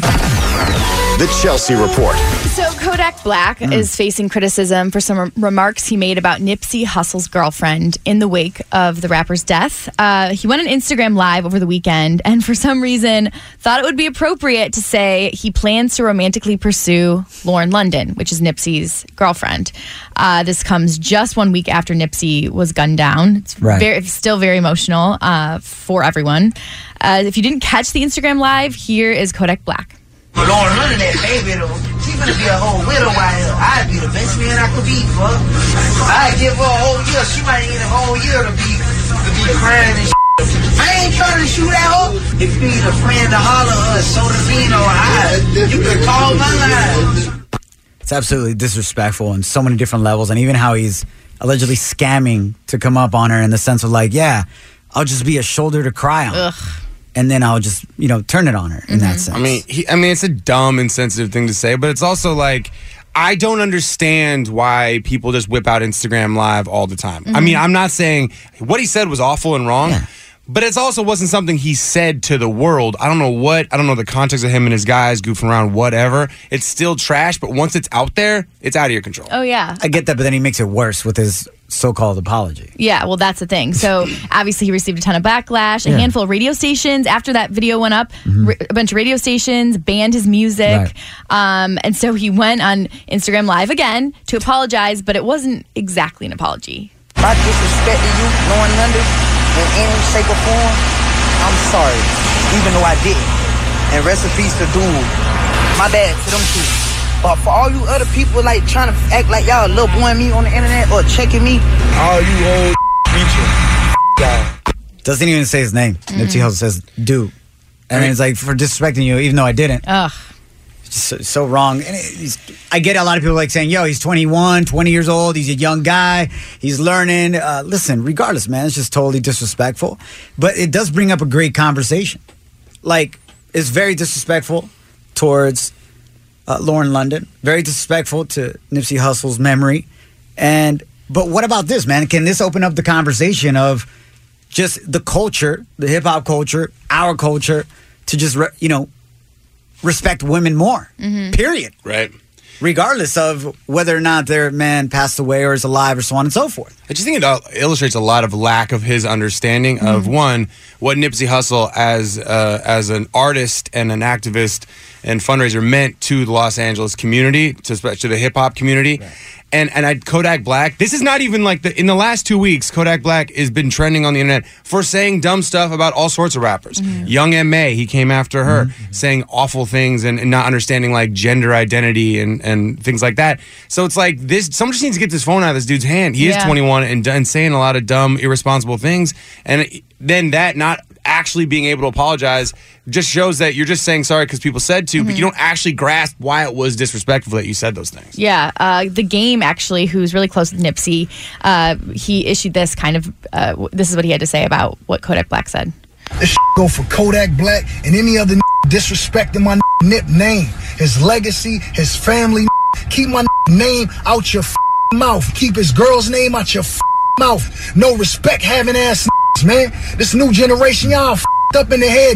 The Chelsea Report. So Kodak Black is facing criticism for some remarks he made about Nipsey Hussle's girlfriend in the wake of the rapper's death. He went on Instagram Live over the weekend and for some reason thought it would be appropriate to say he plans to romantically pursue Lauren London, which is Nipsey's girlfriend. This comes just 1 week after Nipsey was gunned down. It's still very emotional for everyone. If you didn't catch the Instagram Live, here is Kodak Black. But Lauren London, that baby, though, she gonna be a whole widow out here. I'd be the best man I could be, fuck. I'd give her a whole year. She might need a whole year to be crying and shit. I ain't trying to shoot at her. If you need a friend to holler or a soda bean or you can call my line. It's absolutely disrespectful on so many different levels, and even how he's allegedly scamming to come up on her in the sense of like, yeah, I'll just be a shoulder to cry on. Ugh. And then I'll just, turn it on her in that sense. I mean, it's a dumb, insensitive thing to say, but it's also like, I don't understand why people just whip out Instagram Live all the time. I mean, I'm not saying what he said was awful and wrong, but it also wasn't something he said to the world. I don't know the context of him and his guys goofing around, whatever. It's still trash, but once it's out there, it's out of your control. Oh, yeah. I get that, but then he makes it worse with his so-called apology. Yeah, well, that's the thing. So obviously he received a ton of backlash. A handful of radio stations, after that video went up, a bunch of radio stations banned his music. Right. And so he went on Instagram Live again to apologize, but it wasn't exactly an apology. My disrespect to you, Lauren London, in any shape or form, I'm sorry, even though I didn't. And rest in peace to Dude. My bad to them two. But for all you other people like trying to act like y'all little boy me on the internet or checking me, all you old bitches, y'all. Doesn't even say his name. Nipsey Hussle says, dude. And it's like, for disrespecting you, even though I didn't. Ugh. It's just so wrong. And I get a lot of people like saying, yo, he's 21, 20 years old. He's a young guy. He's learning. Listen, regardless, man, it's just totally disrespectful. But it does bring up a great conversation. Like, it's very disrespectful towards Lauren London. Very disrespectful to Nipsey Hussle's memory. But what about this, man? Can this open up the conversation of just the culture, the hip-hop culture, our culture, to just, respect women more, period. Right. Regardless of whether or not their man passed away or is alive or so on and so forth. I just think it illustrates a lot of lack of his understanding of, one, what Nipsey Hussle as an artist and an activist and fundraiser meant to the Los Angeles community, to the hip-hop community. Right. And Kodak Black, this is not even like in the last 2 weeks, Kodak Black has been trending on the internet for saying dumb stuff about all sorts of rappers. Young M.A., he came after her, saying awful things and not understanding like gender identity and things like that. So it's like someone just needs to get this phone out of this dude's hand. He is 21 and saying a lot of dumb, irresponsible things. And then that not actually being able to apologize just shows that you're just saying sorry because people said to, but you don't actually grasp why it was disrespectful that you said those things. Yeah, The Game, actually, who's really close with Nipsey, he issued this kind of, this is what he had to say about what Kodak Black said. This go for Kodak Black and any other disrespecting my Nip name, his legacy, his family. Keep my name out your mouth. Keep his girl's name out your mouth. No respect having ass man. This new generation, y'all up in the head.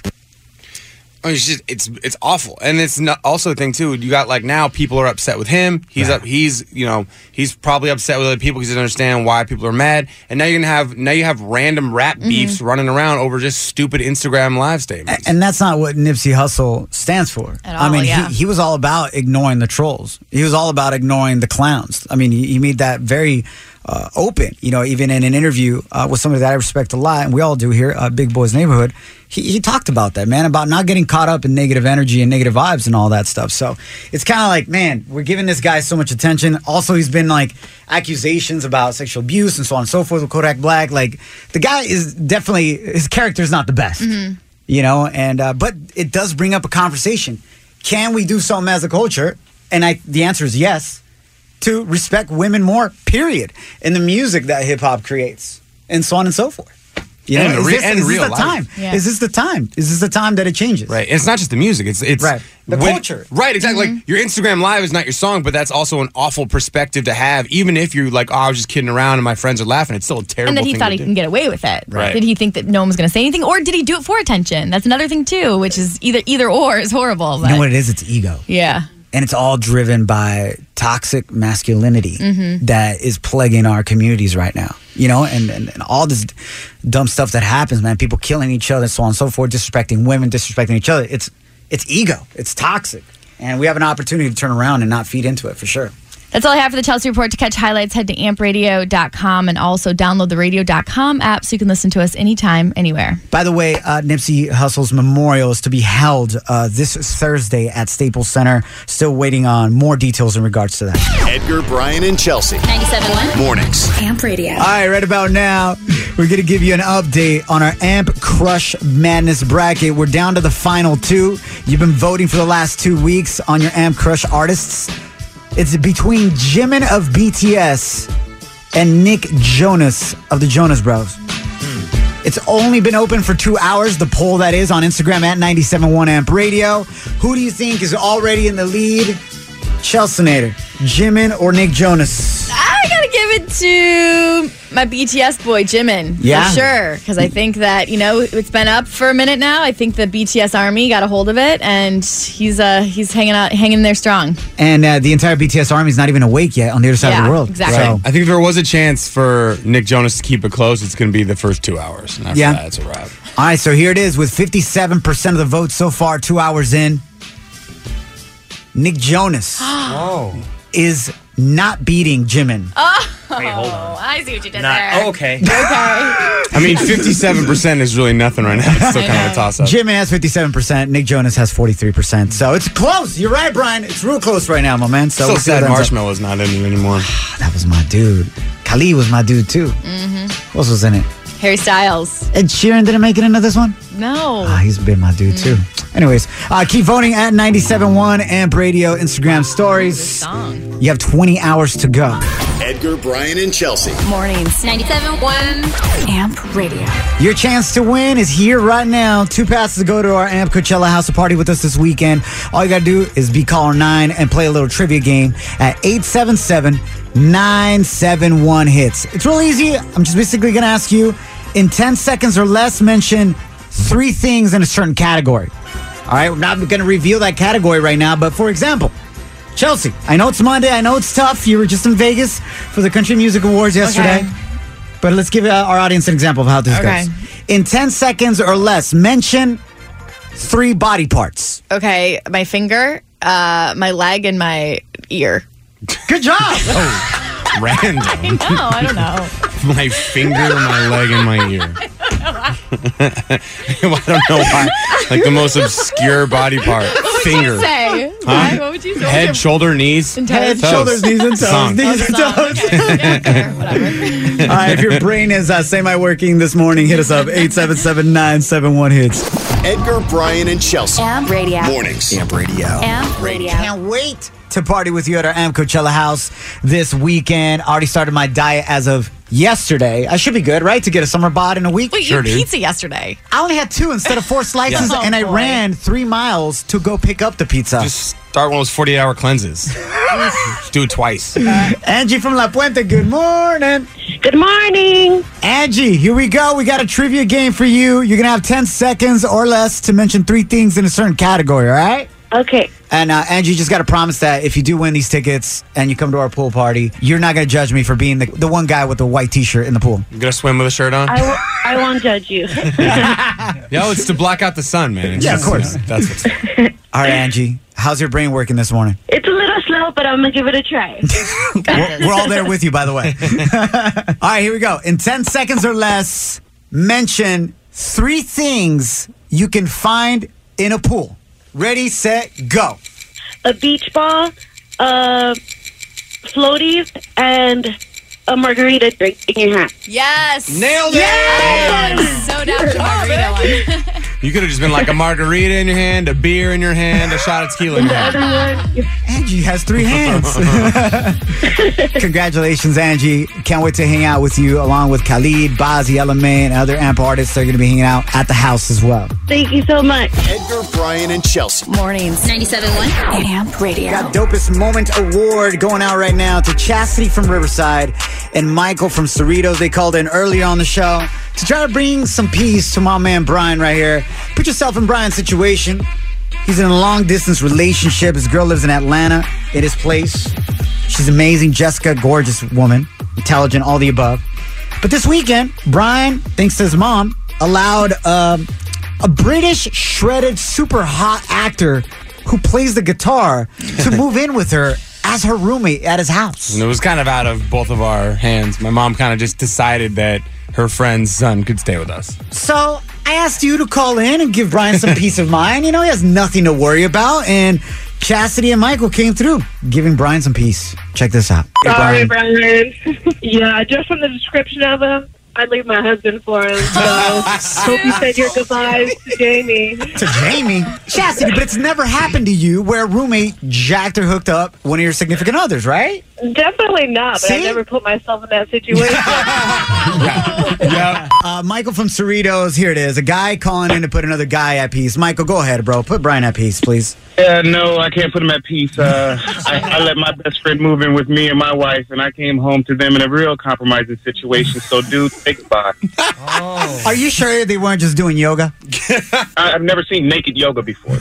I mean, it's awful, and it's not also the thing too. You got like now people are upset with him. He's he's probably upset with other people because he doesn't understand why people are mad. And now you have random rap beefs running around over just stupid Instagram live statements. And that's not what Nipsey Hussle stands for. At all, he was all about ignoring the trolls. He was all about ignoring the clowns. I mean, he made that very open, even in an interview with somebody that I respect a lot, and we all do here, Big Boy's Neighborhood. He talked about that, man, about not getting caught up in negative energy and negative vibes and all that stuff. So it's kind of like, man, we're giving this guy so much attention. Also, he's been like accusations about sexual abuse and so on and so forth with Kodak Black. Like, the guy is definitely, his character is not the best, but it does bring up a conversation. Can we do something as a culture? And the answer is yes, to respect women more, period, in the music that hip-hop creates, and so on and so forth. Is this the time? Yeah. Is this the time? Is this the time that it changes? Right. And it's not just the music. It's right. The culture. Right. Exactly. Like, your Instagram Live is not your song, but that's also an awful perspective to have. Even if you're like, I was just kidding around and my friends are laughing. It's still a terrible thing. And then he thought he can get away with it. Right. Did he think that no one was going to say anything, or did he do it for attention? That's another thing too, which is either or is horrible. You know what it is? It's ego. Yeah. And it's all driven by toxic masculinity that is plaguing our communities right now. And all this dumb stuff that happens, man. People killing each other, so on and so forth, disrespecting women, disrespecting each other. It's ego. It's toxic. And we have an opportunity to turn around and not feed into it, for sure. That's all I have for the Chelsea Report. To catch highlights, head to ampradio.com and also download the radio.com app so you can listen to us anytime, anywhere. By the way, Nipsey Hussle's memorial is to be held this Thursday at Staples Center. Still waiting on more details in regards to that. Edgar, Brian, and Chelsea. 97.1 Mornings. Amp Radio. All right, right about now, we're going to give you an update on our Amp Crush Madness bracket. We're down to the final two. You've been voting for the last 2 weeks on your Amp Crush artists. It's between Jimin of BTS and Nick Jonas of the Jonas Bros. It's only been open for 2 hours, the poll that is on Instagram at 97.1 Amp Radio. Who do you think is already in the lead? Chelseanator, Jimin or Nick Jonas? I gotta give it to my BTS boy, Jimin. Yeah? For sure. Because I think that, it's been up for a minute now. I think the BTS army got a hold of it, and he's hanging there strong. And the entire BTS army is not even awake yet on the other side of the world. Exactly. So. I think if there was a chance for Nick Jonas to keep it close, it's going to be the first 2 hours. And after that, it's a wrap. All right, so here it is with 57% of the votes so far, 2 hours in. Nick Jonas is not beating Jimin. Oh, wait, hold on. I see what you did there. Okay. Okay. I mean, 57% is really nothing right now. It's still kind of a toss-up. Jimmy has 57%. Nick Jonas has 43%. So it's close. You're right, Brian. It's real close right now, my man. So Still we'll see what sad ends up. Marshmallow's not in it anymore. That was my dude. Khalid was my dude, too. Who else was in it? Harry Styles. Ed Sheeran didn't make it into this one? No. He's been my dude, too. Anyways, keep voting at 97.1 Amp Radio Instagram stories. You have 20 hours to go. Edgar, Brian, and Chelsea. Mornings. 97.1 Amp Radio. Your chance to win is here right now. 2 passes to go to our Amp Coachella House to party with us this weekend. All you got to do is be caller 9 and play a little trivia game at 877-971-HITS. It's real easy. I'm just basically going to ask you, in 10 seconds or less, mention 3 things in a certain category. All right, we're not going to reveal that category right now, but for example, Chelsea, I know it's Monday. I know it's tough. You were just in Vegas for the Country Music Awards yesterday. Okay. But let's give our audience an example of how this goes. In 10 seconds or less, mention 3 body parts. Okay, my finger, my leg, and my ear. Good job. Random. I don't know. My finger, my leg, and my ear. I don't know why. Like the most obscure body part. Finger. Say? Huh? What would you say? Head, shoulder, knees. And Head, toes. shoulders, knees, and toes. Song. Knees and toes. All right, if your brain is semi-working this morning, hit us up. 877-971-HITS. Edgar, Brian, and Chelsea. Amp Radio. Mornings. Amp Radio. Amp Radio. Can't wait to party with you at our Amp Coachella House this weekend. I already started my diet as of yesterday. I should be good, right? To get a summer bod in a week. Wait, you had pizza yesterday. I only had 2 instead of 4 slices, Yeah. and I Oh, boy. ran 3 miles to go pick up the pizza. Just start one of those 48-hour cleanses. Do it twice. Angie from La Puente, good morning. Good morning. Angie, here we go. We got a trivia game for you. You're going to have 10 seconds or less to mention 3 things in a certain category, all right? Okay. And Angie, you just got to promise that if you do win these tickets and you come to our pool party, you're not going to judge me for being the one guy with the white T-shirt in the pool. You gonna swim with a shirt on? I won't judge you. No, it's to block out the sun, man. It's Yeah, just, of course. that's what's All right, Angie, how's your brain working this morning? It's a little slow, but I'm going to give it a try. We're all there with you, by the way. All right, here we go. In 10 seconds or less, mention 3 things you can find in a pool. Ready, set, go. A beach ball, floaties, and a margarita drink in your hand. Yes. Nailed it! Yes. So down for margarita one. You could have just been like a margarita in your hand, a beer in your hand, a shot of tequila in your hand. Angie has 3 hands. Congratulations, Angie. Can't wait to hang out with you along with Khalid, Bazzi, Element, and other AMP artists that are going to be hanging out at the house as well. Thank you so much. Edgar, Brian, and Chelsea. Mornings. 97.1 Amp Radio. Got Dopest Moment Award going out right now to Chastity from Riverside and Michael from Cerritos. They called in earlier on the show to try to bring some peace to my man Brian right here. Put yourself in Brian's situation. He's in a long-distance relationship. His girl lives in Atlanta at his place. She's amazing. Jessica, gorgeous woman. Intelligent, all the above. But this weekend, Brian, thanks to his mom, allowed a British shredded super hot actor who plays the guitar to move in with her as her roommate at his house. And it was kind of out of both of our hands. My mom kind of just decided that her friend's son could stay with us. So I asked you to call in and give Brian some peace of mind. You know, he has nothing to worry about. And Chastity and Michael came through, giving Brian some peace. Check this out. Hey, Sorry, Brian. Yeah, just from the description of him, I'd leave my husband for him. So hope you said your goodbyes to Jamie. To Jamie? Chastity, but it's never happened to you where a roommate jacked or hooked up one of your significant others, right? Definitely not, but I See? never put myself in that situation. Yeah. Michael from Cerritos, here it is. A guy calling in to put another guy at peace. Michael, go ahead, bro. Put Brian at peace, please. Yeah, no, I can't put him at peace. I let my best friend move in with me and my wife, and I came home to them in a real compromising situation. So, dude, say goodbye. Are you sure they weren't just doing yoga? I've never seen naked yoga before.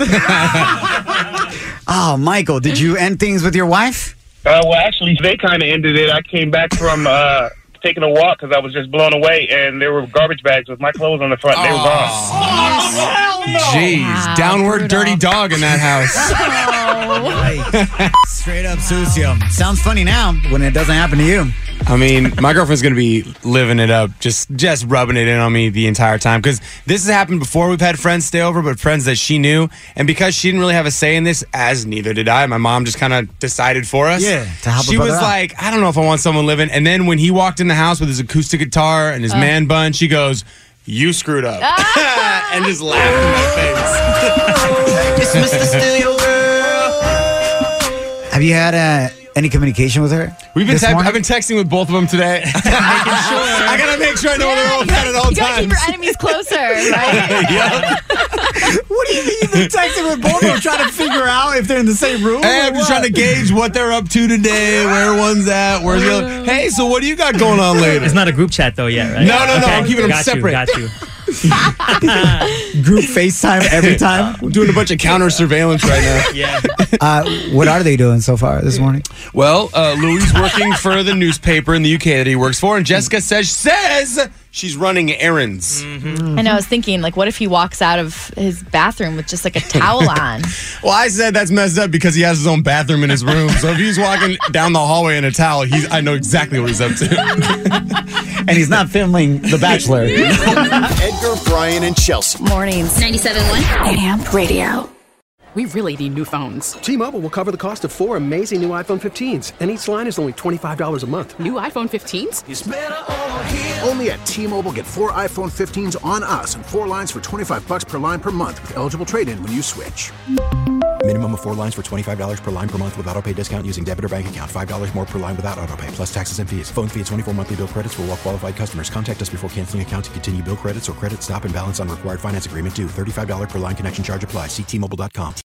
Oh, Michael, did you end things with your wife? Well, actually, they kind of ended it. I came back from taking a walk because I was just blown away, and there were garbage bags with my clothes on the front. They were gone. Jeez, downward dirty dog in that house. Straight up sucio. Sounds funny now when it doesn't happen to you. I mean, my girlfriend's going to be living it up, just rubbing it in on me the entire time. Because this has happened before. We've had friends stay over, but friends that she knew. And because she didn't really have a say in this, as neither did I, my mom just kind of decided for us. Yeah, to help She her was brother out. like, I don't know if I want someone living. And then when he walked in the house with his acoustic guitar and his man bun, she goes, "You screwed up." And just laughed in my face. It's Mr. Steal Your Girl. Have you had any communication with her? I've been this morning? texting with both of them today. I gotta make sure I know where they're all at all You gotta keep times. your enemies closer, right? What do you mean you've been texting with both of them trying to figure out if they're in the same room? Hey, or I'm just what? trying to gauge what they're up to today, where one's at, where's the other. Hey, so what do you got going on later? It's not a group chat though yet, right? No, I'm keeping them Got you, separate. got you. Group FaceTime every time? We're doing a bunch of counter surveillance right now. Yeah. What are they doing so far this morning? Well, Louis working for the newspaper in the UK that he works for, and Jessica says she's running errands. And I was thinking, like, what if he walks out of his bathroom with just like a towel on? Well, I said that's messed up because he has his own bathroom in his room. So if he's walking down the hallway in a towel, I know exactly what he's up to. And he's not filming The Bachelor. Edgar, Brian, and Chelsea. Mornings. 97.1 AMP Radio. We really need new phones. T-Mobile will cover the cost of 4 amazing new iPhone 15s, and each line is only $25 a month. New iPhone 15s? Only at T-Mobile, get 4 iPhone 15s on us and 4 lines for $25 per line per month with eligible trade-in when you switch. Minimum of 4 lines for $25 per line per month with autopay discount using debit or bank account. $5 more per line without autopay, plus taxes and fees. Phone fee at 24 monthly bill credits for well-qualified customers. Contact us before canceling account to continue bill credits or credit stop and balance on required finance agreement due. $35 per line connection charge applies. See T-Mobile.com.